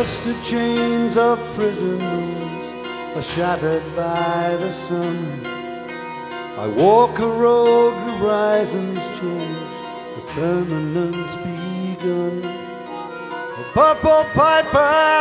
Rusted chains of prison rooms are shattered by the sun. I walk a road, horizons change, the permanent's begun. A purple piper